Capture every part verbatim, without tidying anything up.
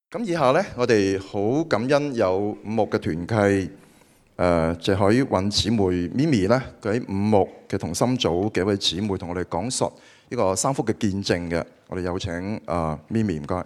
咁以下呢，我哋好感恩有五牧嘅團契，誒謝海韻姊妹 Mimi 咧，佢喺五牧嘅同心組嘅一位姊妹同我哋講述呢個三福嘅見證嘅。我哋有請誒 Mimi， 唔該。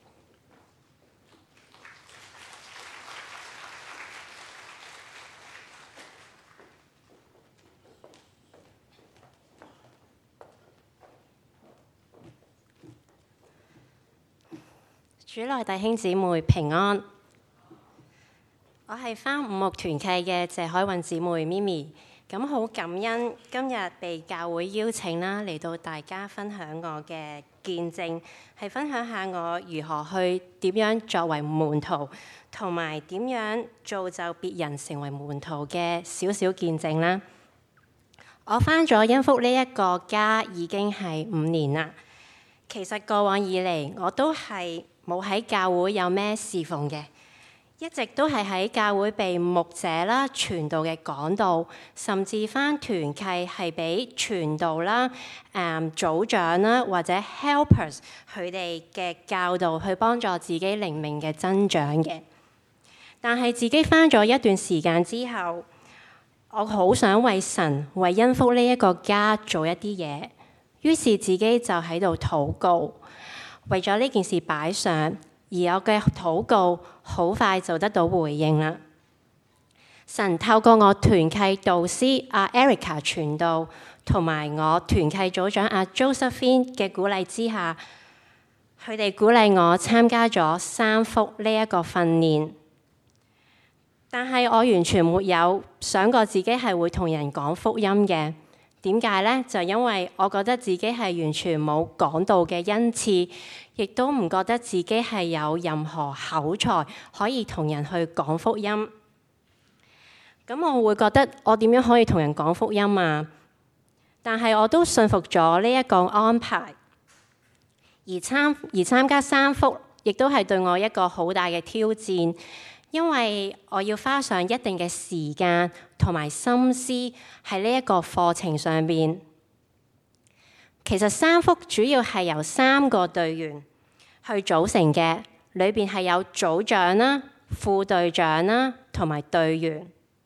主內弟兄姊妹平安，我係返五牧團契嘅謝海韻姊妹 Mimi， 咁好感恩今日被教會邀請啦，嚟到大家分享我嘅見證，係分享下我如何去點樣作為門徒，同埋點樣造就別人成為門徒嘅小小見證啦。我返咗恩福呢一個家已經係五年啦，其實過往以嚟我都係冇喺教會有咩侍奉嘅，一直都係喺教會被牧者啦、傳道嘅講道，甚至返團契係俾傳道啦、誒、嗯、組長啦或者 helpers 佢哋嘅教導去幫助自己靈命嘅增長嘅。但係自己返咗一段時間之後，我好想為神、為恩福呢一個家做一啲嘢，於是自己就喺度禱告。為咗呢件事擺上，而我嘅禱告好快就得到回應啦。神透過我團契導師阿 Erica 傳道，同埋我團契組長阿 Josephine 嘅鼓勵之下，佢哋鼓勵我參加咗三福呢一個訓練。但係我完全沒有想過自己係會同人講福音嘅。點解呢？就因為我覺得自己係完全冇講道嘅恩賜，亦都唔覺得自己係有任何口才可以同人去講福音。咁我會覺得我點樣可以同人講福音啊？但係我都信服咗呢一個安排，而參而參加三福，亦都係對我一個好大嘅挑戰。因為我要花上一定嘅時間同埋心思喺呢一個課程上邊。其實三福主要係由三個隊員去組成嘅，裏邊係有組長啦、副隊長啦同埋隊員。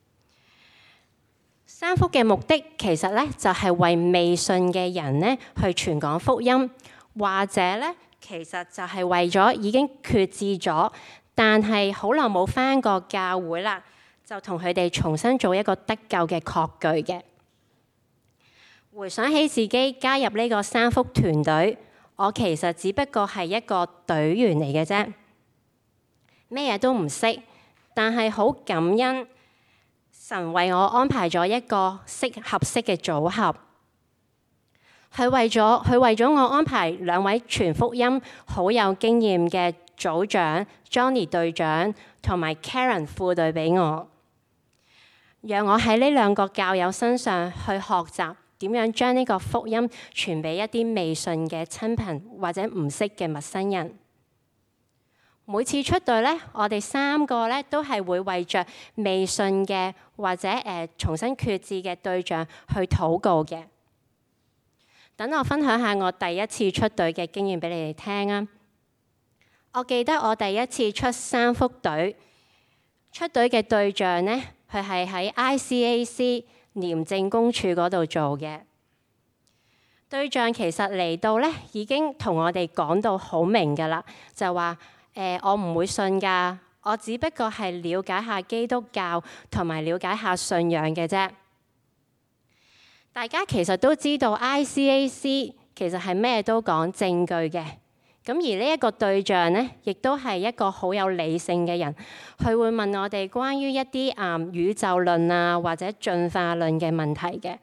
三福嘅目的其實咧就係為未信嘅人咧去傳講福音，或者咧其實就係為咗已經決志咗，但係好耐冇返過教會啦，就同佢哋重新做一個得救嘅確據嘅。回想起自己加入呢個三福團隊，我其實只不過係一個隊員嚟嘅啫，咩嘢都唔識，但係好感恩神為我安排咗一個適合適嘅組合。佢為咗佢為咗我安排兩位傳福音好有經驗嘅組長 Johnny 隊長同埋 Karen 副隊俾我，讓我喺呢兩個教友身上去學習點樣將呢個福音傳俾一啲未信嘅親朋或者唔識嘅陌生人。每次出隊呢，我哋三個呢都係會為着未信嘅或者誒、呃、重新決志嘅對象去禱告嘅。等我分享下我第一次出隊嘅經驗俾你哋聽啊！我記得我第一次出三福隊，出隊嘅對象呢，佢係喺 I C A C 廉政公署嗰度做嘅。對象其實嚟到呢已經同我哋講到好明㗎啦，就話誒、呃、我唔會信㗎，我只不過係了解下基督教同埋了解下信仰嘅啫。大家其實都知道 I C A C 其實係咩都講證據嘅。咁而呢一個對象呢，亦都係一個好有理性嘅人，佢會問我哋關於一啲啊、嗯、宇宙論啊或者進化論嘅問題嘅。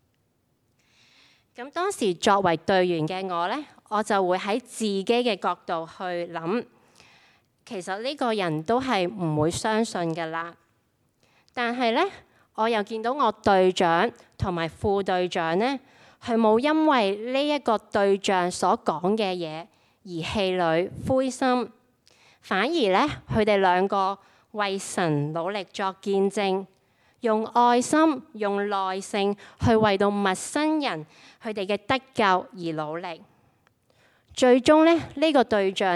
咁當時作為隊員嘅我呢，我就會喺自己嘅角度去諗，其實呢個人都係唔會相信㗎啦。但係呢，我又見到我隊長同埋副隊長呢，佢冇因為呢一個對象所講嘅嘢而氣餒灰心，反而呢，佢哋兩個為神努力作見證，用愛心、用耐性去為到陌生人佢哋嘅得救而努力。最終呢，呢、呢個對象呢，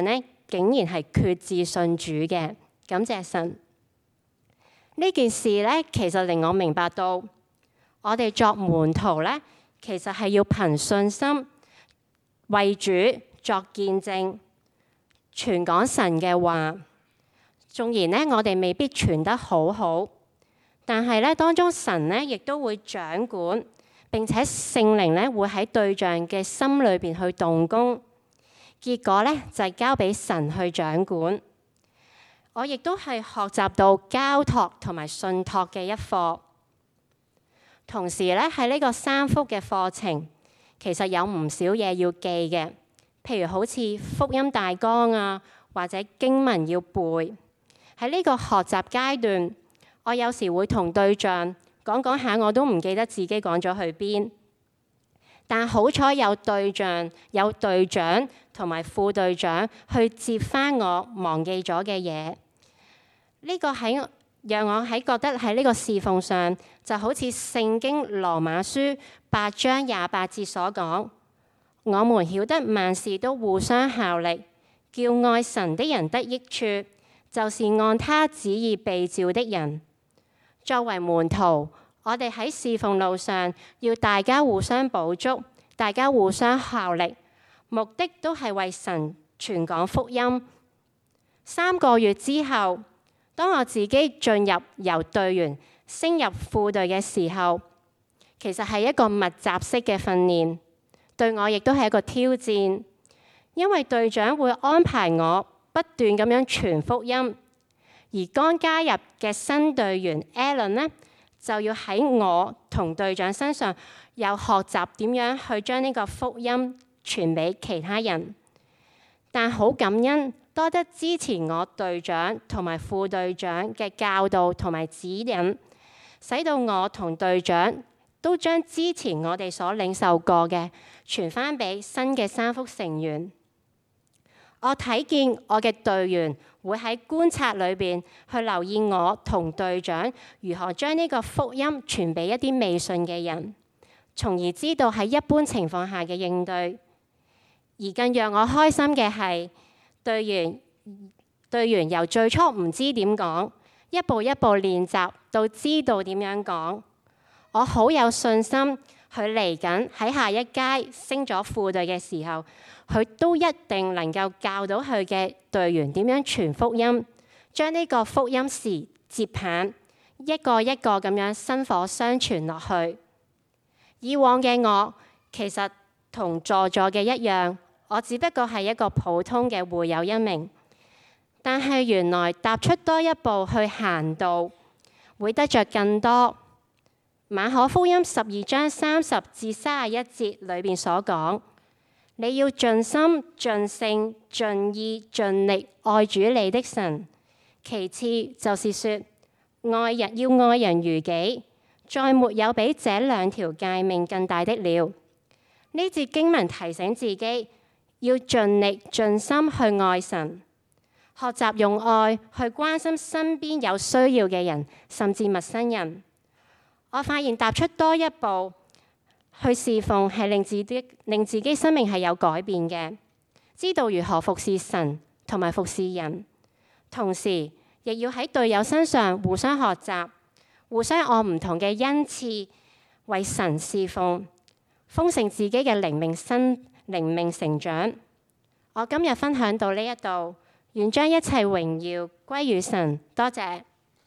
竟然係決志信主嘅，感謝神。呢件事咧，其實令我明白到，我哋作門徒咧，其實係要憑信心為主作見證，傳講神嘅話。縱然咧，我哋未必傳得好好，但係咧，當中神咧亦都會掌管，並且聖靈咧會喺對象嘅心裏邊去動工。結果咧就係交俾神去掌管。我亦都係學習到交託同埋信託嘅一課。同時咧喺呢個三福嘅課程，其實有唔少嘢要記嘅，譬如好似福音大綱啊，或者經文要背。喺呢個學習階段，我有時會同對象講講下，我都唔記得自己講咗去邊。但好彩有對象、有隊長同埋副隊長去接返我忘記咗嘅嘢。呢個喺讓我喺覺得喺呢個侍奉上，就好似聖經羅馬書八章廿八節所講：我們曉得萬事都互相效力，叫愛神的人得益處，就是按他旨意被召的人。作為門徒，我哋喺侍奉路上要大家互相補足，大家互相效力，目的都係為神傳講福音。三個月之後，當我自己進入由隊員升入副隊嘅時候，其實係一個密集式嘅訓練，對我亦都係一個挑戰，因為隊長會安排我不斷咁樣傳福音，而剛加入嘅新隊員 Alan 呢，就要喺我同隊長身上又學習點樣去將呢個福音傳俾其他人。但好感恩，多得支持我隊長同埋副隊長嘅教導同埋指引，使到我同隊長都將之前我哋所領受過嘅傳翻俾新嘅三福成員。我睇見我嘅隊員會喺觀察裏邊去留意我同隊長如何將呢個福音傳俾一啲未信嘅人，從而知道喺一般情況下嘅應對。而更讓我開心嘅係，隊員隊員由最初唔知點講，一步一步練習到知道點樣講。我好有信心，佢嚟緊喺下一階升咗副隊嘅時候，佢都一定能夠教到佢嘅隊員點樣傳福音，將呢個福音匙接棒，一個一個咁樣薪火相傳落去。以往嘅我其實同在座嘅一樣，我只不過係一個普通嘅會友一名，但係原來踏出多一步去行道，會得着更多。馬可福音十二章三十至三十一節裏邊所講，你要盡心、盡性、盡意、盡力愛主你的神。其次就是說，愛人要愛人如己，再沒有比這兩條誡命更大的了。呢節經文提醒自己要盡力盡心去愛神，學習用愛去關心身邊有需要嘅人，甚至陌生人。我發現踏出多一步去侍奉，係令自己令自己生命係有改變嘅，知道如何服侍神同埋服侍人，同時亦要喺隊友身上互相學習，互相按唔同嘅恩賜為神侍奉，豐盛自己嘅靈命生靈命成長。我今日分享到呢一度，願將一切榮耀歸於神。多謝。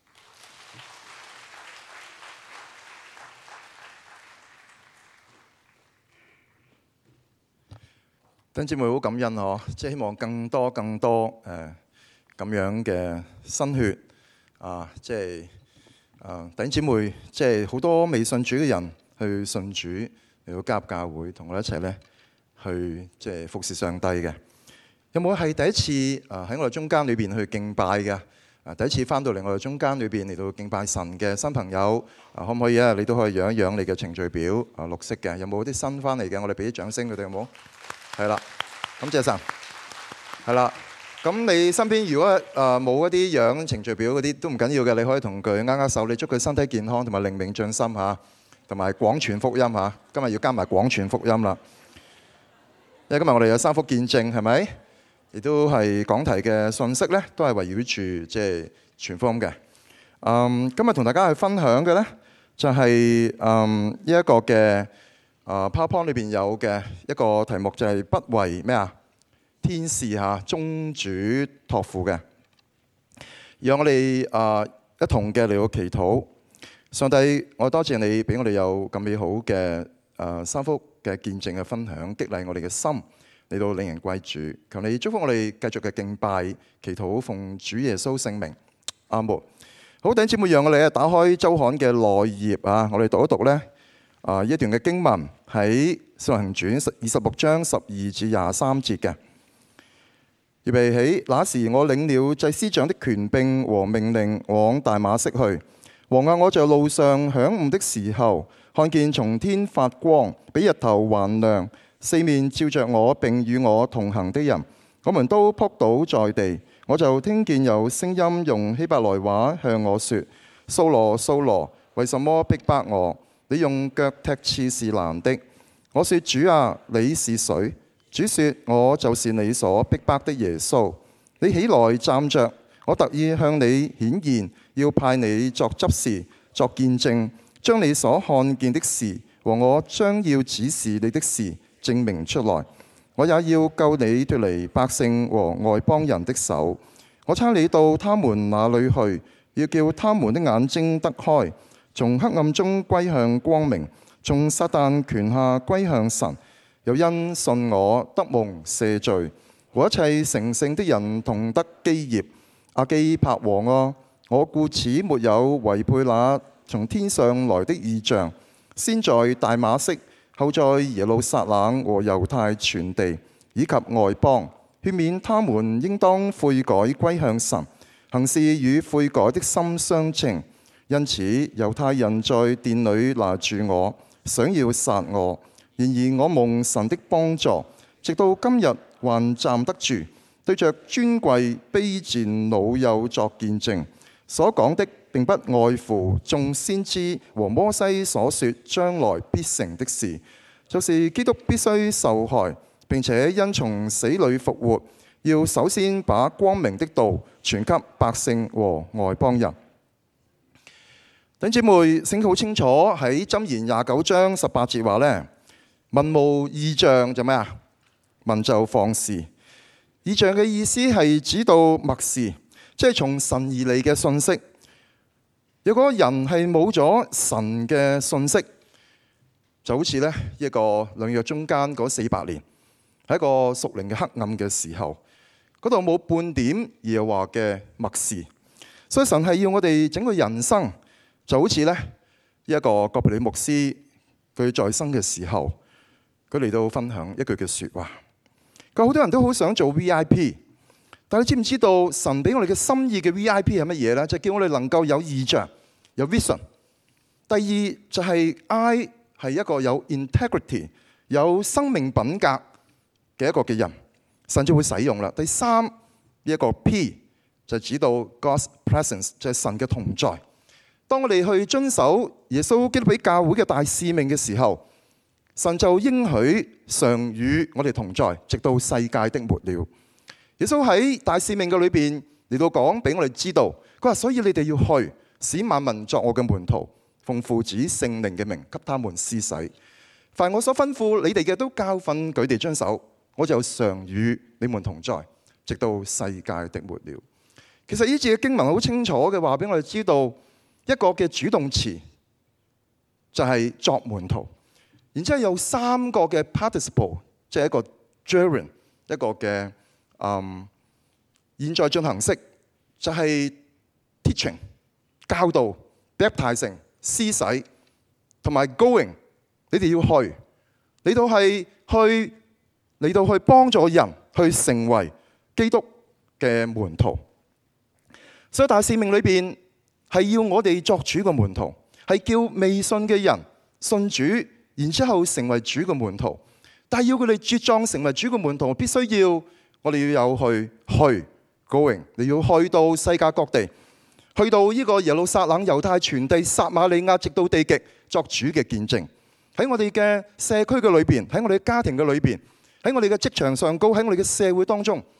弟兄姊妹好感恩嗬，即係希望更多更多誒咁、呃、樣嘅新血啊！即係啊，弟兄姊妹，即係好多未信主嘅人去信主，嚟到加入教會，同我一齊咧去即係服侍上帝嘅。有冇係第一次啊喺我哋中間裏邊去敬拜嘅？啊，第一次翻到嚟我哋中間裏邊嚟到敬拜神嘅新朋友啊，可唔可以啊？你都可以揚一揚你嘅程序表啊，綠色嘅。有冇啲新翻嚟嘅？我哋俾啲掌聲佢哋好冇？係啦，感謝神。係啦，咁你身邊如果誒冇一啲樣程序表嗰啲都唔緊要嘅，你可以同佢握握手，你祝佢身體健康同埋靈命進心嚇，同埋廣傳福音嚇。今日要加埋廣傳福音啦，因為今日我哋有三福見證係咪？ 亦都係講題嘅信息咧，都係圍繞住即係傳福音嘅。嗯，今日同大家去分享嘅咧，就係嗯呢一個嘅啊 PowerPoint 裏邊有嘅一個題目，就係不為咩啊天使嚇宗主託付嘅。讓我哋啊一同嘅嚟到祈禱。上帝，我多謝你俾我哋有咁美好嘅誒三福嘅見證嘅分享，激勵我哋嘅心嚟到令人歸主。求你祝福我哋繼續嘅敬拜、祈禱，奉主耶穌聖名，阿門。好，弟兄姊妹，讓我哋打開周刊嘅內頁啊，我哋讀一讀呢啊一段嘅經文喺《使徒行傳》二十六章十二至廿三節嘅。預備起，那時我領了祭司長的權柄和命令往大馬色去。王啊，我在路上晌午的時候，看見從天發光，比日頭還亮，四面照着我並與我同行的人，我們都仆倒在地。我就聽見有聲音用希伯來話向我說：掃羅，掃羅，為什麼逼迫我？你用腳踢刺是難的。我說：主啊，你是誰？主說：我就是你所逼迫的耶穌。你起來站着，我特意向你顯現，要派你作執事，作見證，將你所看見的事和我將要指示你的事證明出來。我也要救你脫離百姓和外邦人的手。我差你到他們那裏去，要叫他們的眼睛得開，從黑暗中歸向光明，從撒旦權下歸向神。又因信我得蒙赦罪，和一切成聖的人同得基業。亞基帕王啊，我故此沒有違背那從天上來的異象，先在大馬色，後在耶路撒冷和猶太全地以及外邦，勸勉他們應當悔改歸向神，行事與悔改的心相稱。因此猶太人在殿裏拿住我，想要殺我。然而我蒙神的幫助，直到今日還站得住，對着尊貴卑賤老幼作見證。所講的並不外乎眾先知和摩西所說將來必成的事，就是基督必須受害，並且因從死裏復活，要首先把光明的道傳給百姓和外邦人。弟兄姊妹，聖經好清楚喺箴言廿九章十八節話呢：民無異象就咩啊？民就放肆。異象嘅意思係指到默示，即係從神而嚟嘅信息。如果人係冇咗神嘅信息，就好似呢一個兩約中間嗰四百年，喺一個屬靈嘅黑暗嘅時候，嗰度冇半點耶和華嘅默示。所以神係要我哋整個人生，就好似呢一個葛培理牧師佢在生嘅時候。佢嚟到分享一句嘅説話，佢好多人都好想做 V I P， 但係你知唔知道神俾我哋嘅心意嘅 V I P 係乜嘢呢？就係叫我哋能夠有異象、有 vision。第二就係 I 係一個有 integrity、有生命品格嘅一個嘅人，神就會使用啦。第三呢一個 P 就指到 God's presence， 就係神嘅同在。當我哋去遵守耶穌基督俾教會嘅大使命嘅時候，神就應許常與我哋同在，直到世界的末了。耶穌喺大使命嘅裏邊嚟到講俾我哋知道，佢話：所以你哋要去，使萬民作我嘅門徒，奉父子聖靈嘅名給他們施洗。凡我所吩咐你哋嘅，都教訓佢哋遵守。我就常與你們同在，直到世界的末了。其實呢節嘅經文好清楚嘅話俾我哋知道，一個嘅主動詞就係作門徒。然之後有三個嘅 participle， 即係一個 gerund， 一個嘅嗯現在進行式，就係、是、teaching 教導、baptizing 施洗，同埋 going。你哋要去，你到係去，你到去幫助人去成為基督嘅門徒。所以大使命裏邊係要我哋作主嘅門徒，係叫未信嘅人信主。然之後成為主嘅門徒，但係要佢哋茁壯成為主嘅門徒，必須要我哋要有去去 going， 你要去到世界各地，去到呢個耶路撒冷、猶太全地、撒瑪利亞，直到地極作主嘅見證。喺我哋嘅社區嘅裏邊，喺我哋嘅家庭嘅裏邊，喺我哋嘅職場上高，喺我哋嘅社會當中，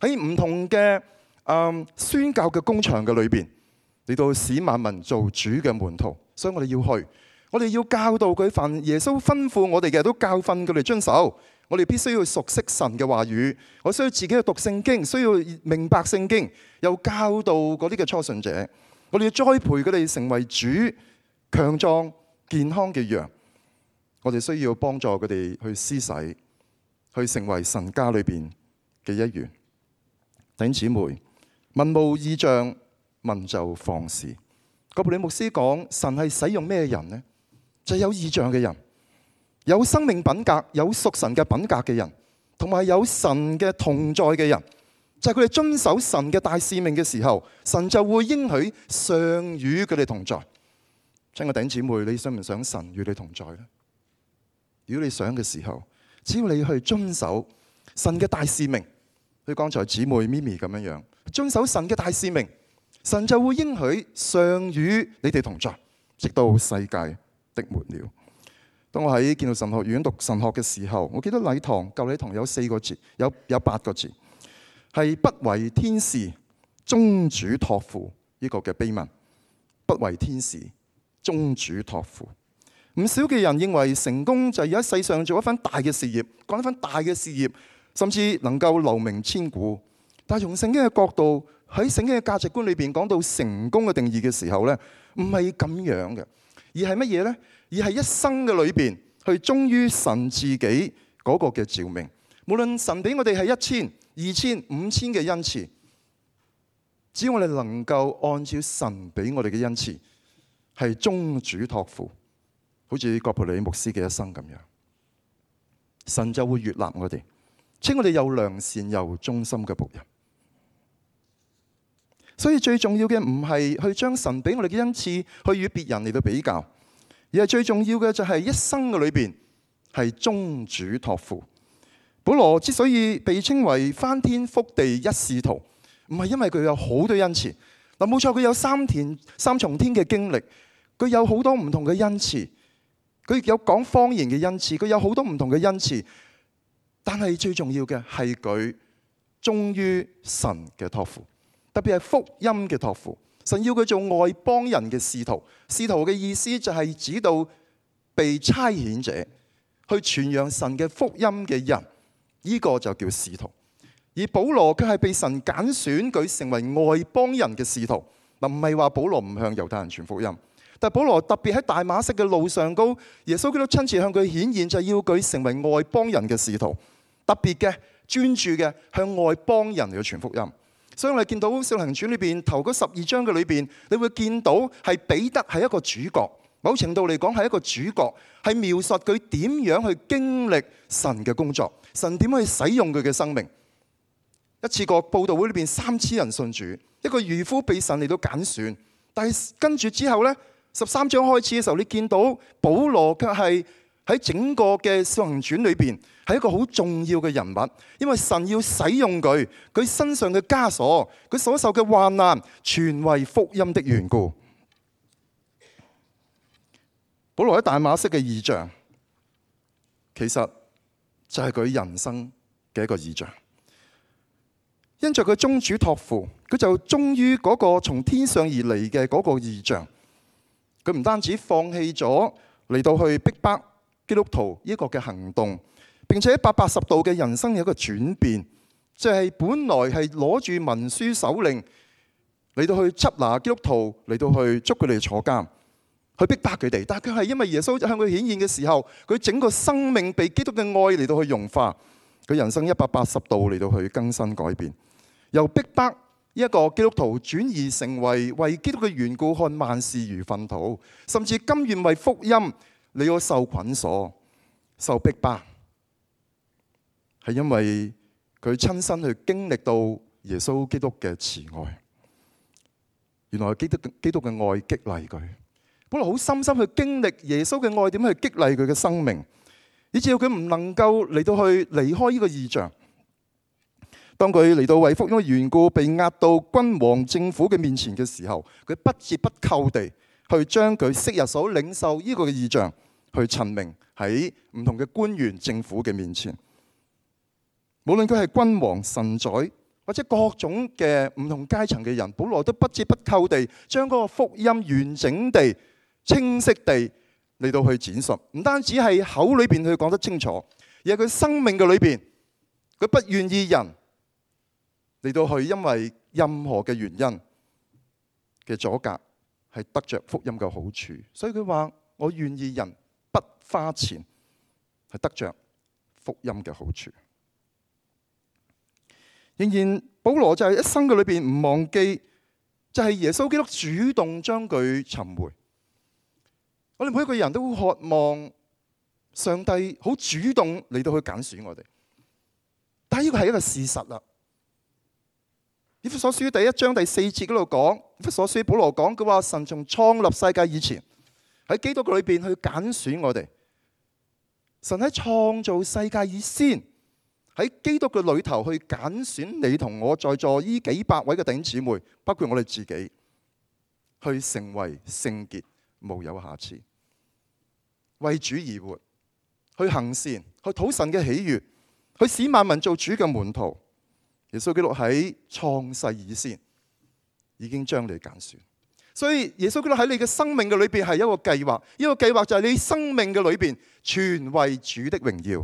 喺唔同嘅、嗯、宣教嘅工場嘅裏邊，嚟到使萬民做主嘅門徒。所以我哋要去，我哋要教導佢，凡耶穌吩咐我哋嘅都教訓佢哋遵守。我哋必須要熟悉神嘅話語，我需要自己去讀聖經，需要明白聖經，又教導嗰啲嘅初信者。我哋要栽培佢哋成為主強壯健康嘅羊。我哋需要幫助佢哋去施洗，去成為神家裏邊嘅一員。弟兄姊妹，民無異象，民就放肆。哥布里牧師講，神係使用咩人呢？就係有異象嘅人，有生命品格、有屬神嘅品格嘅人，同埋有神嘅同在嘅人。就係佢哋遵守神嘅大使命嘅時候，神就會應許常與佢哋同在。親愛的弟兄姊妹，你想唔想神與你同在呢？如果你想嘅時候，只要你去遵守神嘅大使命，好似剛才姊妹咪咪咁樣樣，遵守神嘅大使命，神就會應許常與你哋同在，直到世界的末了。當我喺建道神學院讀神學嘅時候，我記得禮堂舊禮堂有四個字，有有八個字，係不為天使，終主託付呢個嘅碑文。不為天使，終主託付。唔少嘅人認為成功就係喺世上做一番大嘅事業，幹一番大嘅事業，甚至能夠留名千古。但係從聖經嘅角度，喺聖經嘅價值觀裏邊講到成功嘅定義嘅時候呢，唔係咁樣嘅，而係乜嘢呢？而係一生嘅裏邊去忠於神自己嗰個嘅召命。無論神俾我哋係一千、二千、五千嘅恩賜，只要我哋能夠按照神俾我哋嘅恩賜，係終主託付。好似葛培理牧師嘅一生咁樣，神就會悅納我哋，稱我哋又良善又忠心嘅僕人。所以最重要嘅唔係去將神俾我哋嘅恩賜去與別人嚟到比較，而係最重要嘅就係一生嘅裏邊係終主託付。保羅之所以被稱為翻天覆地一使徒，唔係因為佢有好多恩賜。嗱，冇錯，佢有三天三重天嘅經歷，佢有好多唔同嘅恩賜。佢有講方言嘅恩賜，佢有好多唔同嘅恩賜，但係最重要嘅係佢忠於神嘅託付，特別係福音嘅託付。神要佢做外邦人嘅使徒，使徒嘅意思就係指到被差遣者去傳揚神嘅福音嘅人，呢個就叫使徒。而保羅佢係被神揀選佢成為外邦人嘅使徒。嗱，唔係話保羅唔向猶太人傳福音。但保羅特別喺大馬色嘅路上高，耶穌基督親自向佢顯現，就係要佢成為外邦人嘅使徒，特別嘅專注嘅向外邦人嚟去傳福音。所以我哋見到《使徒行傳》裏邊頭嗰十二章嘅裏邊，你會見到係彼得係一個主角，某程度嚟講係一個主角，係描述佢點樣去經歷神嘅工作，神點樣去使用佢嘅生命。一次過佈道會裏邊三千人信主，一個漁夫被神嚟到揀選，但係跟住之後呢。十三章開始嘅時候，你見到保羅卻係喺整個嘅《使徒行傳》裏邊係一個好重要嘅人物，因為神要使用佢，佢身上嘅枷鎖，佢所受嘅患難，全為福音的緣故。保羅喺大馬色嘅異象，其實就係佢人生嘅一個異象。因着佢終主託付，佢就忠於嗰個從天上而嚟嘅嗰個異象。佢唔單止放棄咗嚟到去逼迫基督徒呢個嘅行動，並且一百八十度嘅人生有一個轉變，就係本來係攞住文書手令嚟到去緝拿基督徒，嚟到去捉佢哋坐監，去逼迫佢哋。但係佢係因為耶穌向佢顯現嘅時候，佢整個生命被基督嘅愛嚟到去融化，佢人生一百八十度嚟到去更新改變，由逼迫一個基督徒轉移成為為基督嘅緣故看萬事如糞土，甚至甘願為福音你要受捆鎖、受逼迫，係因為佢親身去經歷到耶穌基督嘅慈愛。原來基督基督嘅愛激勵佢，本來好深深去經歷耶穌嘅愛點去激勵佢嘅生命，以至佢唔能夠嚟到去離開呢個異象。當佢嚟到為福音嘅緣故被押到君王政府嘅面前嘅時候，佢不折不扣地去將佢昔日所領受呢個嘅異象去陳明喺唔同嘅官員政府嘅面前。無論佢係君王、臣宰或者各種嘅唔同階層嘅人，保羅都不折不扣地將嗰個福音完整地、清晰地嚟到去展述。唔單止係口裏邊去講得清楚，而係佢生命嘅裏邊，佢不願意人嚟到去因為任何嘅原因嘅阻隔，係得着福音嘅好處。所以佢話：我願意人不花錢，係得着福音嘅好處。仍然保羅就係一生嘅裏邊唔忘記，就係耶穌基督主動將佢尋回。我哋每一個人都渴望上帝好主動嚟到去揀選我哋，但係呢個係一個事實啦。以弗所書第一章第四節嗰度講，以弗所書保羅講，佢話神從創立世界以前喺基督嘅裏邊去揀選我哋。神喺創造世界以先，喺基督嘅裏頭去揀選你同我在座呢幾百位嘅弟兄姊妹，包括我哋自己，去成為聖潔，無有瑕疵，為主而活，去行善，去討神嘅喜悅，去使萬民做主嘅門徒。耶穌基督喺創世以先已經將你揀選，所以耶穌基督喺你嘅生命嘅裏邊係一個計劃，呢個計劃就係你生命嘅裏邊全為主的榮耀。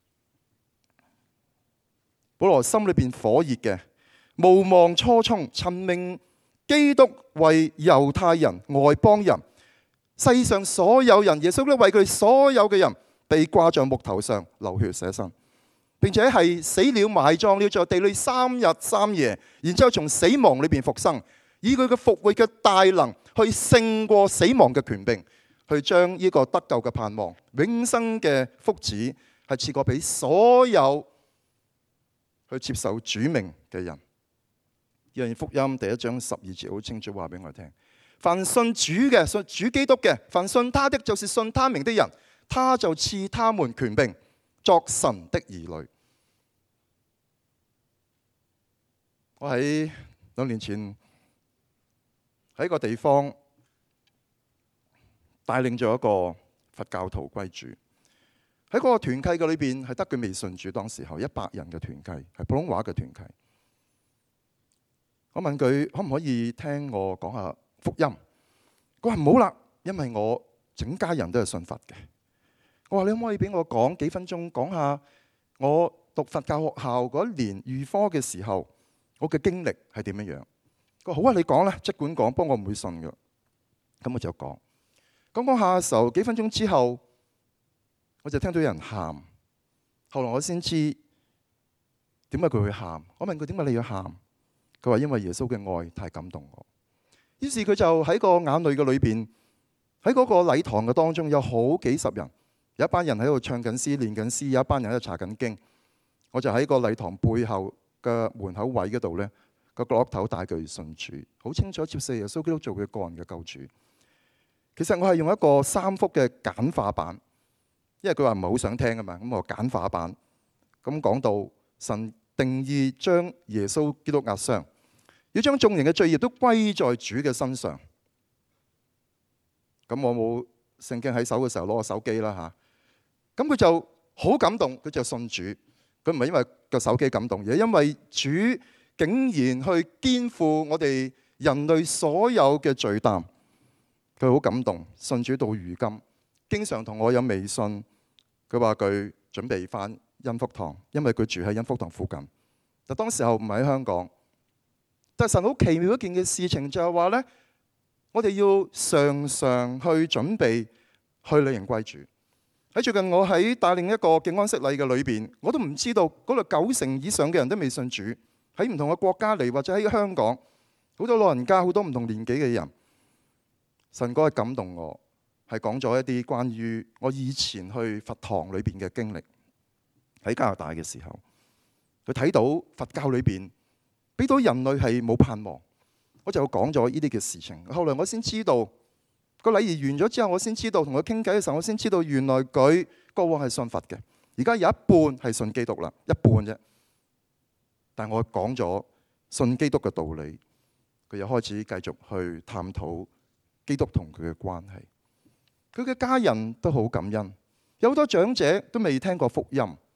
保羅心裏邊火熱嘅，無忘初衷，陳明基督為猶太人、外邦人、世上所有人，耶穌基督為佢哋所有嘅人被掛在木頭上流血捨身，並且係死了埋葬了在地裏三日三夜，然之後從死亡裏邊復生，以佢嘅復活嘅大能去勝過死亡嘅權柄，去將呢個得救嘅盼望、永生嘅福祉係賜過俾所有去接受主名嘅人。約翰福音第一章十二節好清楚話俾我聽：凡信主嘅、信主基督嘅，凡信他的，就是信他名的人，他就賜他們權柄作神的兒女。我喺兩年前喺個地方帶領咗一個佛教徒歸主。喺嗰個團契嘅裏邊，係得佢未信主。當時候一百人嘅團契，係普通話嘅團契。我問佢可唔可以聽我講下福音？佢話唔好啦，因為我整家人都係信佛嘅。我話你可唔可以俾我講幾分鐘，講下我讀佛教學校嗰一年預科嘅時候，我嘅經歷係點樣樣？佢話好啊，你講啦，即管講，不過我唔會信嘅。咁我就講，講講下嘅時候，幾分鐘之後，我就聽到有人喊，後來我先知點解佢會喊。我問佢點解你要喊，佢話因為耶穌嘅愛太感動我。於是佢就喺個眼淚嘅裏邊，喺嗰個禮堂嘅當中有好幾十人，有一班人喺度唱緊詩、練緊詩，有一班人喺度查緊經。我就喺個禮堂背後嘅門口位嗰度呢，個角落頭帶佢信主，好清楚接受耶穌基督做佢個人嘅救主。其實我係用一個三幅嘅簡化版。因為佢話唔係好想聽啊嘛，咁我簡化版咁講到神定意將耶穌基督壓傷，要將眾人嘅罪孽都歸在主嘅身上。咁我冇聖經喺手嘅時候攞個手機啦吓，咁佢就好感動，佢就信主。佢唔係因為個手機感動，而係因為主竟然去肩負我哋人類所有嘅罪擔，佢好感動，信主到如今。經常同我有微信，佢話佢準備返恩福堂，因為佢住喺恩福堂附近。但當時候唔係喺香港。但神好奇妙一件嘅事情就係話呢，我哋要常常去準備去領人歸主。喺最近我喺帶領一個敬安息禮嘅裏邊，我都唔知道嗰度九成以上嘅人都未信主。喺唔同嘅國家嚟，或者喺香港，好多老人家，好多唔同年紀嘅人，神嗰日感動我。係講咗一啲關於我以前去佛堂裏邊嘅經歷。喺加拿大嘅時候，佢睇到佛教裏邊俾到人類係冇盼望，我就講咗呢啲嘅事情。後來我先知道個禮儀完咗之後，我先知道同佢傾偈嘅時候，我先知道原來佢過往係信佛嘅，而家有一半係信基督啦，一半啫。但我講咗信基督嘅道理，佢又開始繼續去探討基督同佢嘅關係。佢嘅家人都好感恩，有好多長者都未聽過福音，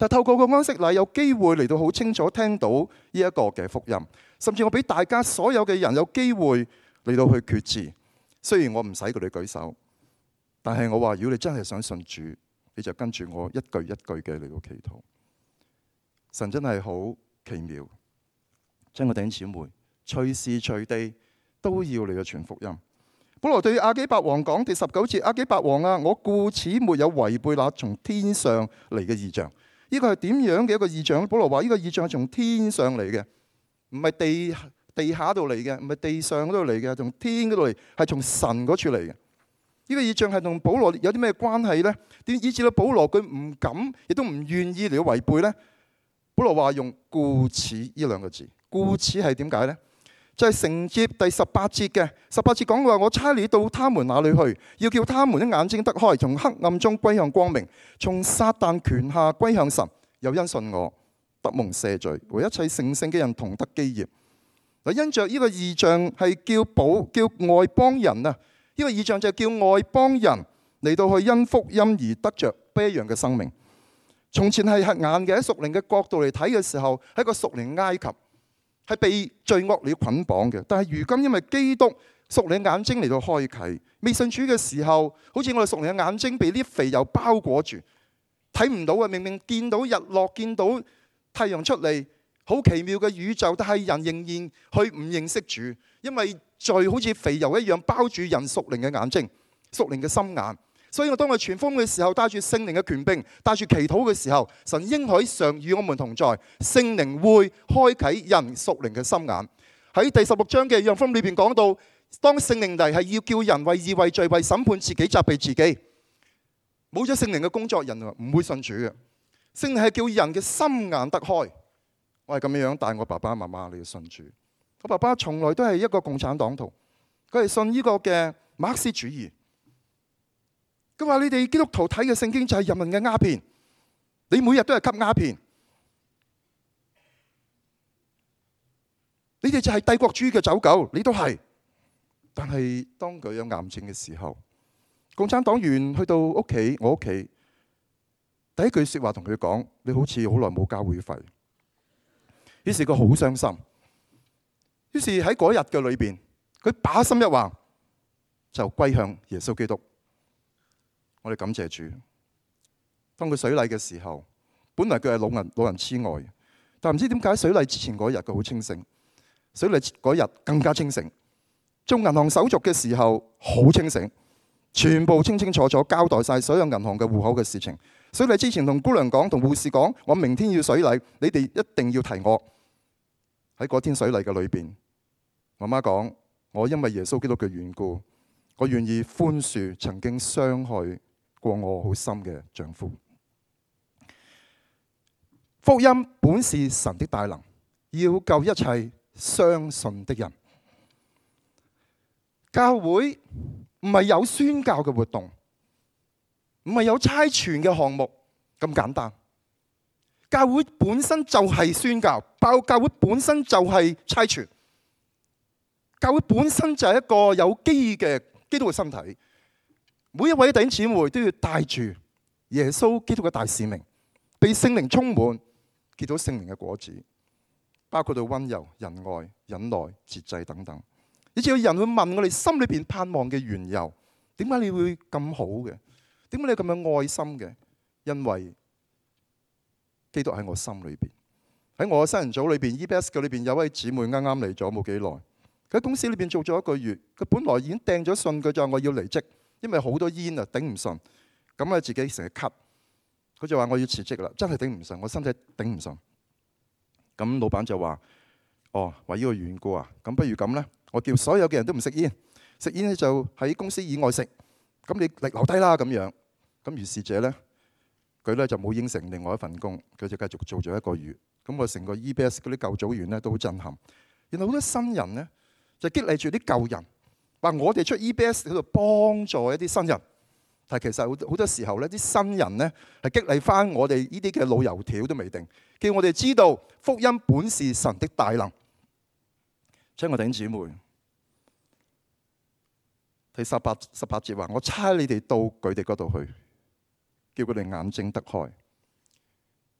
但透過個安息禮有機會嚟到好清楚聽到呢一個嘅福音，甚至我俾大家所有嘅人有機會嚟到去決志。雖然我唔使佢哋舉手，但係我話如果你真係想信主，你就跟住我一句一句嘅嚟到祈禱。神真係好奇妙，親愛的弟兄姊妹，隨時隨地都要嚟到傳福音。保羅對亞基伯王講，第十九節，亞基伯王啊，我故此沒有違背那從天上嚟嘅異象。呢個係點樣嘅一個異象？保羅話呢個異象係從天上嚟嘅，唔係地地下度嚟嘅，唔係地上嗰度嚟嘅，從天嗰度嚟，係從神嗰處嚟嘅。呢個異象係同保羅有啲咩關係呢？點以至到保羅佢唔敢，亦都唔願意嚟到違背呢？保羅話用故此呢兩個字，故此係點解呢？就係承接第十八節嘅，十八節講話，我差你到他們那裏去，要叫他們的眼睛得開，從黑暗中歸向光明，從撒旦權下歸向神，又因信我得蒙赦罪，和一切成聖嘅人同得基業。嗱，因着呢個異象係叫保叫外邦人啊，呢個異象就係叫外邦人嚟到去因福音而得着不一樣嘅生命。從前係瞎眼嘅，喺屬靈嘅角度嚟睇嘅時候，係一個屬靈埃及，係被罪惡嚟捆綁嘅。但係如今因為基督屬靈眼睛嚟到開啟，未信主嘅時候，好似我哋屬靈嘅眼睛被啲肥油包裹住，睇唔到啊！明明見到日落，見到太陽出嚟，好奇妙嘅宇宙，但係人仍然去唔認識主，因為罪好似肥油一樣包住人屬靈嘅眼睛、屬靈嘅心眼。所以我當我傳福音嘅時候，帶住聖靈嘅權柄，帶住祈禱嘅時候，神應許常與我們同在，聖靈會開啟人屬靈嘅心眼。喺第十六章嘅約翰福音裏邊講到，當聖靈嚟係要叫人為義為罪為審判自己責備自己，冇咗聖靈嘅工作，人唔會信主嘅。聖靈係叫人嘅心眼得開。我係咁樣樣帶我爸爸媽媽嚟信主。我爸爸從來都係一個共產黨徒，佢係信呢個嘅馬克思主義。佢話：你哋基督徒睇嘅聖經就係人民嘅鴉片，你每日都係吸鴉片，你哋就係帝國主義嘅走狗，你都係。但係當佢有癌症嘅時候，共產黨員去到屋企，我屋企第一句説話同佢講：你好似好耐冇交會費。於是佢好傷心。於是喺嗰日嘅裏邊，佢把心一橫，就歸向耶穌基督。我哋感謝主。當佢水禮嘅時候，本來佢係老人老人痴呆，但唔知點解水禮之前嗰日佢好清醒，水禮嗰日更加清醒。做銀行手續嘅時候好清醒，全部清清楚楚交代晒所有銀行嘅戶口嘅事情。水禮之前同姑娘講，同護士講，我明天要水禮，你哋一定要提我。喺嗰天水禮嘅裏邊，媽媽講：我因為耶穌基督嘅緣故，我願意寬恕曾經傷害過我好深嘅丈夫。福音本是神的大能，要救一切相信的人。教會唔係有宣教嘅活動，唔係有差傳嘅項目咁簡單。教會本身就係宣教，教教會本身就係差傳，教會本身就係一個有機嘅基督嘅身體。每一位弟兄姊妹都要帶住耶穌基督嘅大使命，被聖靈充滿，結到聖靈嘅果子，包括到溫柔、仁愛、忍耐、節制等等。以至有人會問我哋心裏邊盼望嘅緣由，點解你會咁好嘅？點解你咁有愛心嘅？因為基督喺我心裏邊。喺我嘅新人組裏邊 ，E B S 嘅裏邊有位姊妹啱啱嚟咗冇幾耐，佢喺公司裏邊做咗一個月，佢本來已經掟咗信，佢就話我要離職，因為好多煙啊，頂唔順，咁啊自己成日咳，佢就話我要辭職啦，真係頂唔順，我身體頂唔順。咁老闆就話：哦，為呢個緣故啊，咁不如咁呢，我叫所有嘅人都唔食煙，食煙咧就喺公司以外食，咁你嚟留低啦咁樣。咁如是者呢，佢咧就冇應承另外一份工，佢就繼續做咗一個月。咁我成個 E B S 嗰啲舊組員咧都好震撼。然後好多新人呢，就激勵住啲舊人，話我哋出 E B S 喺度幫助一啲新人。但係其實好好多時候呢啲新人呢，係激勵翻我哋呢啲嘅老油條都未定，叫我哋知道福音本是神的大能。親愛弟兄姊妹，第十八十八節話：我差你哋到佢哋嗰度去，叫佢哋眼睛得開。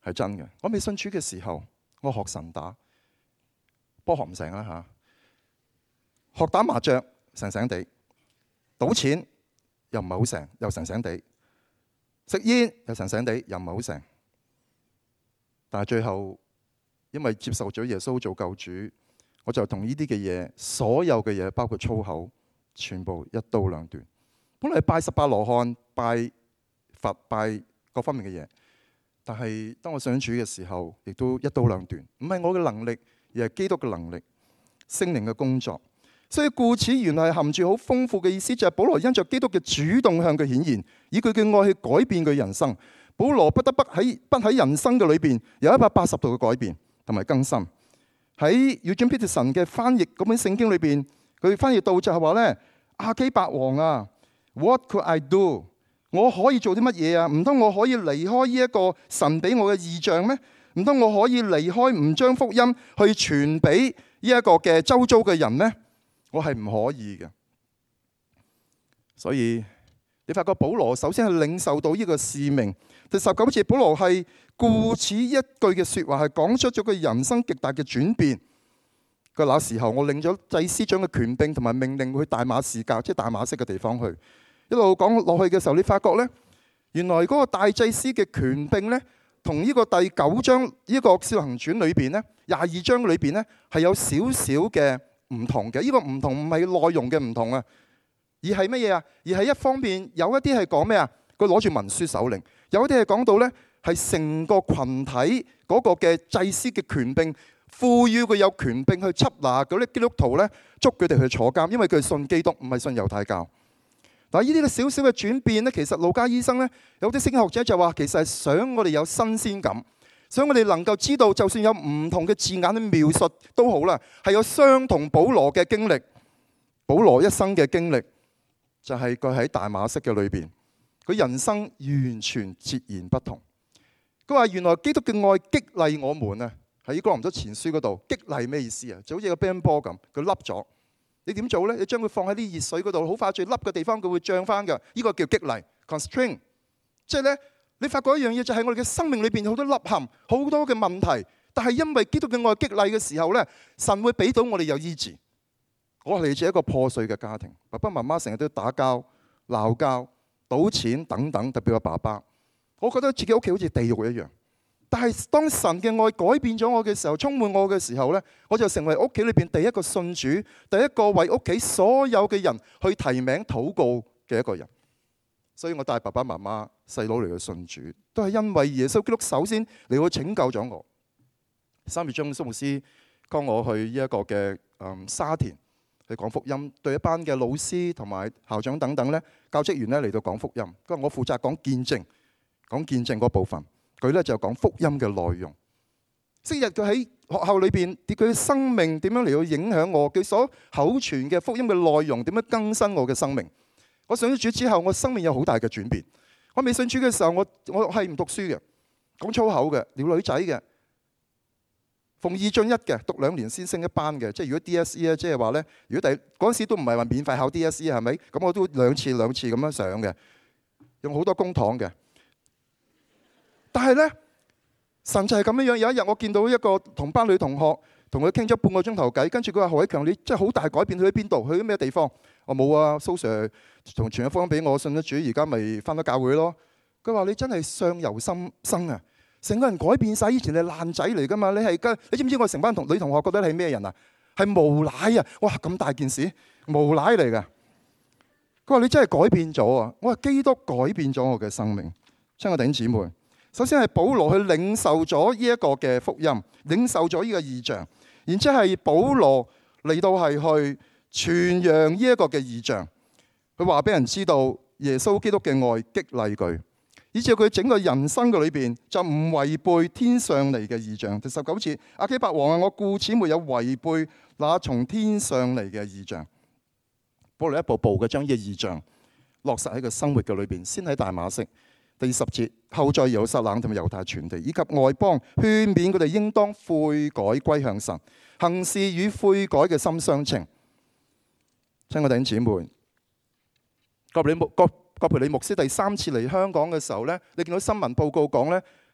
係真嘅。我未信主嘅時候，我學神打波學唔成啦嚇，學打麻雀成成地，賭錢又唔係好成，又成成地，食煙又成成地，又唔係好成。但係最後因為接受咗耶穌做救主，我就同呢啲嘅嘢，所有嘅嘢包括粗口，全部一刀兩斷。本來係拜十八羅漢、拜佛、拜各方面嘅嘢，但係當我信主嘅時候，亦都一刀兩斷。唔係我嘅能力，而係基督嘅能力、聖靈嘅工作。所以故此，原來係含住好豐富嘅意思，就係保羅因着基督嘅主動向佢顯現，以佢嘅愛去改變佢人生。保羅不得不喺不喺人生嘅裏邊有一百八十度嘅改變同埋更新。喺 Eugene Peterson 嘅翻譯嗰本聖經裏邊，佢翻譯到就係話咧：亞基伯王啊 ，What could I do？ 我可以做啲乜嘢啊？唔通我可以離開呢一個神俾我嘅異象咩？唔通我可以離開唔將福音去傳俾呢一個嘅周遭嘅人咩？我係唔可以嘅。所以你發覺保羅首先係領受到呢個使命。第十九節，保羅係故此一句嘅説話，係講出咗佢人生極大嘅轉變。佢那時候，我領咗祭司長嘅權柄同埋命令去大馬士革，即係大馬色嘅地方去。一路講落去嘅時候，你發覺呢，原來嗰個大祭司嘅權柄呢，同呢個第九章呢個《使徒行傳》裏邊呢，廿二章裏邊呢，係有少少嘅唔同嘅。呢個唔同唔係內容嘅唔同啊，而係乜嘢啊？而係一方面有一啲係講咩啊？佢攞住文書手令。有啲係講到呢，係成個群體嗰個嘅祭司嘅權柄，賦予佢有權柄去緝拿嗰啲基督徒呢，捉佢哋去坐監，因為佢係信基督，唔係信猶太教。但係呢啲嘅少少嘅轉變呢，其實路加醫生呢，有啲聖經學者就話，其實係想我哋有新鮮感，想我哋能夠知道，就算有唔同嘅字眼去描述都好啦，係有相同保羅嘅經歷，保羅一生嘅經歷，就係佢喺大馬色嘅裏邊。佢人生完全截然不同。佢話原來基督嘅愛激勵我們啊，喺哥林多前書嗰度，激勵咩意思啊？就好似個乒乓波咁，佢凹咗，你點做呢？你將佢放喺啲熱水嗰度，好快最凹嘅地方佢會漲翻㗎。呢個叫激勵 constraint。即係呢，你發覺一樣嘢就係我哋嘅生命裏邊好多凹陷，好多嘅問題，但係因為基督嘅愛激勵嘅時候呢，神會俾到我哋有醫治。我係嚟自一個破碎嘅家庭，爸爸媽媽成日都打交鬧交。賭錢等等，特別我爸爸，我覺得自己屋企好似地獄一樣。但係當神嘅愛改變咗我嘅時候，充滿我嘅時候呢，我就成為屋企裏邊第一個信主、第一個為屋企所有嘅人去提名禱告嘅一個人。所以我帶爸爸媽媽、細佬嚟去信主，都係因為耶穌基督首先嚟去拯救咗我。三月中，蘇牧師幫我去呢一個嘅嗯沙田。去講福音，對一班嘅老師同埋校長等等咧，教職員咧嚟到講福音。佢話我負責講見證，講見證嗰部分，佢咧就講福音嘅內容。昔日佢喺學校裏邊，佢嘅生命點樣嚟到影響我？佢所口傳嘅福音嘅內容點樣更新我嘅生命？我信咗主之後，我生命有好大嘅轉變。我未信主嘅時候，我我係唔讀書嘅，講粗口嘅，撩女仔嘅。逢二進一嘅，讀兩年先升一班嘅，即係如果 D S E 咧，即係話咧，如果第嗰陣時都唔係話免費考 D S E 係咪？咁我都兩次兩次咁樣上嘅，用好多公帑嘅。但係咧，神就係咁樣樣。有一日我見到一個同班女同學，同佢傾咗半個鐘頭偈，跟住佢話何偉強，你真係好大改變，去咗邊度？去咗咩地方？我冇啊，蘇 Sir 從傳咗福音俾我，信咗主，而家咪翻咗教會咯。佢話你真係相由心生啊！成個人改變晒，以前你係爛仔嚟噶嘛？你係跟你知唔知我成班同女同學覺得你係咩人啊？係無賴啊！哇，咁大件事，無賴嚟噶。佢話你真係改變咗啊！我話基督改變咗我嘅生命。親愛弟兄姊妹，首先係保羅去領受咗呢一個嘅福音，領受咗呢個異象，然之後係保羅嚟到係去傳揚呢一個嘅異象。佢話俾人知道耶穌基督嘅愛激勵佢。以至佢整個人生嘅裏邊就唔違背天上嚟嘅異象。第十九節，亞基伯王啊，我故此沒有違背那從天上嚟嘅異象。保羅一步步嘅將呢個異象落實喺個生活嘅裏邊，先喺大馬色。第十節，後在耶路撒冷同埋猶太全地以及外邦，勸勉佢哋應當悔改歸向神，行事與悔改嘅心相稱。親愛弟兄姊妹，各位牧各。葛培理牧師第三次嚟香港嘅時候呢，你見到新聞報告講呢，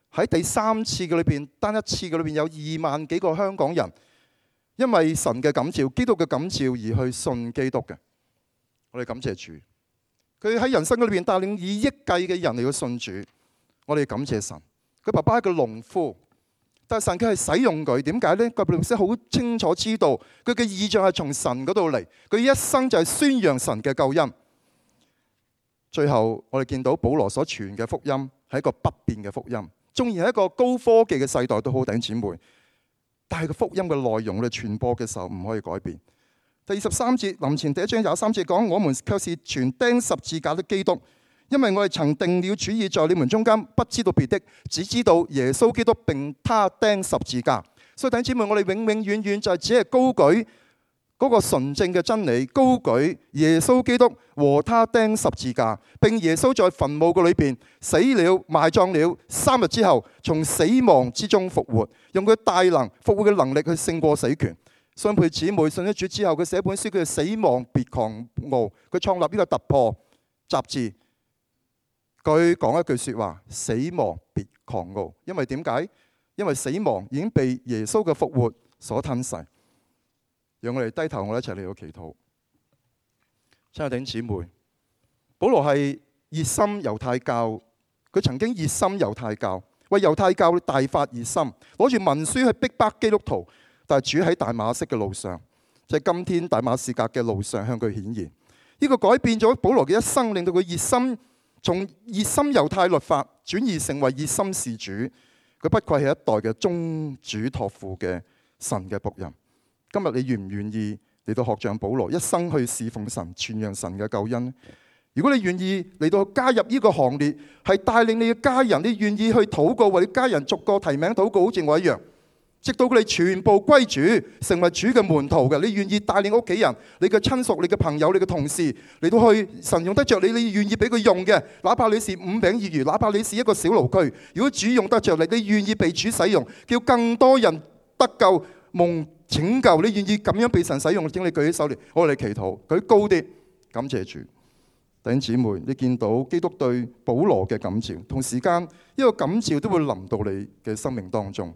喺第三次嘅裏邊，單一次嘅裏邊有二萬幾個香港人，因為神嘅感召、基督嘅感召而去信基督嘅。我哋感謝主，佢喺人生嘅裏邊帶領以億計嘅人嚟到信主。我哋感謝神。佢爸爸係個農夫，但係神佢係使用佢，點解呢？個律師好清楚知道佢嘅意象係從神嗰度嚟，佢一生就係宣揚神嘅救恩。最後我哋見到保羅所傳嘅福音係一個不變嘅福音，縱然係一個高科技嘅世代都好，弟兄姊妹，但係個福音嘅內容我哋傳播嘅時候唔可以改變。第二十三節林前第一章廿三節講，我們卻是傳釘十字架的基督，因為我哋曾定了主意，在你們中間不知道別的，只知道耶穌基督並他釘十字架。所以弟兄姊妹，我哋永永遠遠就係只係高舉嗰個純正嘅真理，高舉耶穌基督和他釘十字架，並耶穌在墳墓嘅裏邊死了埋葬了，三日之後從死亡之中復活，用佢大能復活嘅能力去勝過死權。雙倍姊妹信咗主之後，佢寫一本書叫《死亡別狂傲》，佢創立呢個突破雜誌。佢講一句說話：死亡別狂傲。因為點解？因為死亡已經被耶穌嘅復活所吞噬。讓我哋低頭，我哋一齊嚟到祈禱。親愛的弟兄姊妹，保羅係熱心猶太教，佢曾經熱心猶太教，為猶太教大發熱心，攞住文書去逼迫基督徒。但係主喺大馬色嘅路上，就係今天大馬士革嘅路上向佢顯現。呢個改變咗保羅嘅一生，令到佢熱心，從熱心猶太律法轉移成為熱心事主。佢不愧係一代嘅宗主託付嘅神嘅僕人。今日你願唔願意嚟到學像保羅，一生去侍奉神、傳揚神嘅救恩？如果你願意嚟到加入呢個行列，係帶領你嘅家人，你願意去禱告，為你家人逐個提名禱告，好似我一樣，直到佢哋全部歸主，成為主嘅門徒嘅。你願意帶領屋企人、你嘅親屬、你嘅朋友、你嘅同事嚟到去神用得着你，你願意俾佢用嘅，哪怕你是五餅二魚，哪怕你是一個小驢駒，如果主用得着你，你願意被主使用，叫更多人得救蒙拯救，你願意咁樣被神使用，請你舉起手嚟，我哋祈禱，舉高啲，感謝主。弟兄姊妹，你見到基督對保羅嘅感召，同時間一個感召都會臨到你嘅生命當中。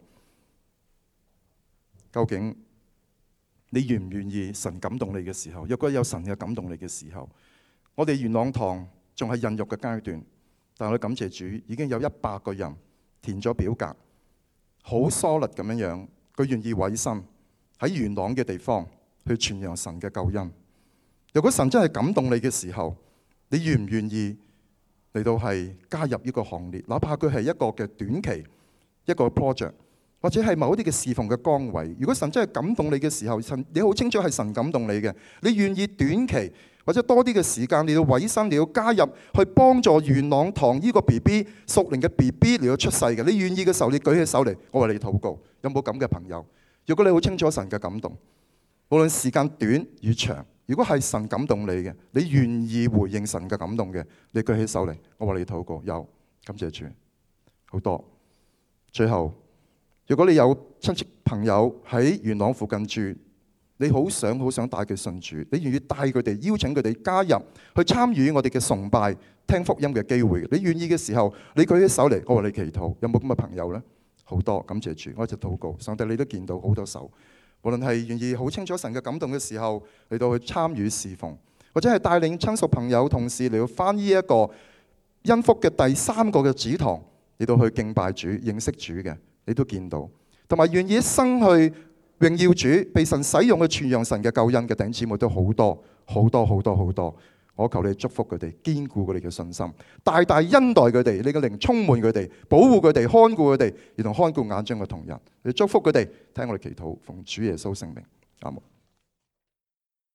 究竟你願唔願意神感動你嘅時候？若果有神嘅感動你嘅時候，我哋元朗堂仲係孕育嘅階段，但係我感謝主，已經有一百個人填咗表格，好 solid 咁樣樣，佢願意委身喺元朗嘅地方去傳揚神嘅救恩。如果神真係感動你嘅時候，你願唔願意嚟到係加入呢個行列？哪怕佢係一個嘅短期一個 project， 或者係某一啲嘅侍奉嘅崗位。如果神真係感動你嘅時候，神你好清楚係神感動你嘅，你願意短期或者多啲嘅時間，你要委身，你要加入去幫助元朗堂呢個 B B 屬靈嘅 B B 嚟到出世嘅。你願意嘅時候，你舉起手嚟，我為你禱告。有冇咁嘅朋友？如果你好清楚神嘅感動，無論時間短與長，如果係神感動你嘅，你願意回應神嘅感動嘅，你舉起手嚟，我為你禱告。有，感謝主，好多。最後，如果你有親戚朋友喺元朗附近住，你好想好想帶佢信主，你願意帶佢哋，邀請佢哋加入去參與我哋嘅崇拜、聽福音嘅機會。你願意嘅時候，你舉起手嚟，我為你祈禱。有冇咁嘅朋友呢？好多，感謝主，我一直禱告。上帝，你都見到好多手，無論係願意好清楚神嘅感動嘅時候嚟到去參與侍奉，或者係帶領親屬朋友同事嚟到翻呢一個恩福嘅第三個嘅指堂嚟到去敬拜主、認識主嘅，你都見到。同埋願意一生去榮耀主、被神使用去傳揚神嘅救恩嘅弟兄姊妹都好多好多好多好多。我求你祝福佢哋，堅固佢哋嘅信心，大大恩待佢哋，你嘅靈充滿佢哋，保護佢哋，看顧佢哋，如同看顧眼中嘅瞳人。你祝福佢哋，聽我哋祈禱，奉主耶穌聖名，阿門。